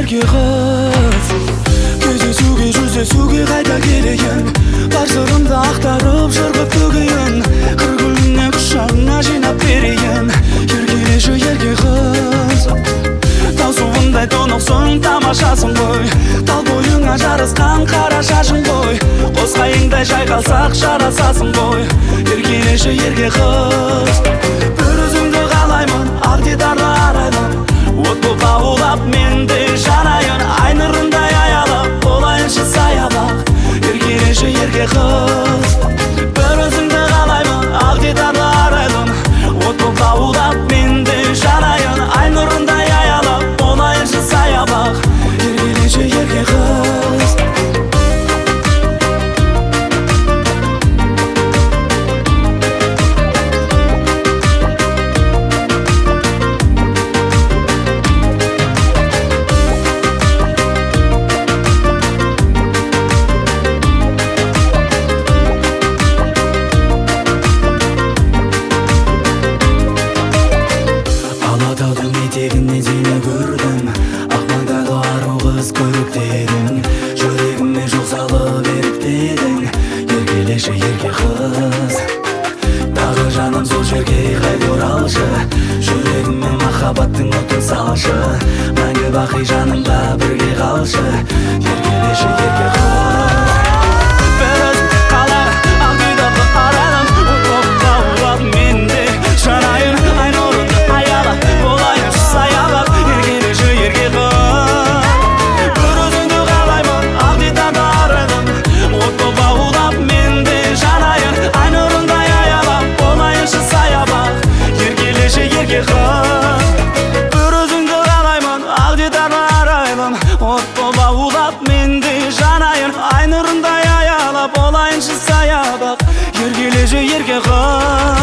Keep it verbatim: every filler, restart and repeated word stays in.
ерке қыз. Кездесуге жүздесуге қайта келейін, бар сырымды ақтарып жырғып төгейін, қыр гүліне құшағыңа жинап берейін. Еркелеші ерке қыз, тау суындай тұнықсың, тамашасың ғой, тал бойыңа жарысқан қара шашың ғой, қос қайыңдай жайқалсақ жарасасың ғой. Еркелеші ерке қыз, бір өзіңді қалаймын, ақ дидарлы арайлым, от боп лаулап мен де жанайын, ай нұрындай аялап болайыншы саябақ. Еркелеші ерке қыз, бір өзіңді қалаймын, ақ дидарлы арайлым, от боп лаулап мен де жанайын, ай нұрындай аялап болайыншы саябақ. Еркелеші ерке қыз. Алатаудың етегінен сені көрдім, ақ маңдайлы ару қыз көріктедің, жүрегіме жол салып еріктедің. Еркелеші ерке қыз, тағы жаным сол жерге қайта оралшы, жүрегіме махаббаттың отын салшы, мәңгі бақи жанымда бірге қалшы. Еркелеші ерке қыз, бір өзің қалар, ақ дидарлы арайлым, от болып лаулап мен де жанайын, ай нұрынды аялап болайыншы саябақ. Еркелеші ерке қыз, бір өзіңді қалаймын, ақ дидарлы арайлым, от болып лаулап мен де жанайын, ай нұрындай аялап болайыншы саябақ. Еркелеші ерке қыз, бір өзіңді қалаймын, ақ дидарлы арайлым, от болып лаулап мен де жанайын, ай нұрындай аялап болайыншы саябақ. Еркелеші ерке қыз.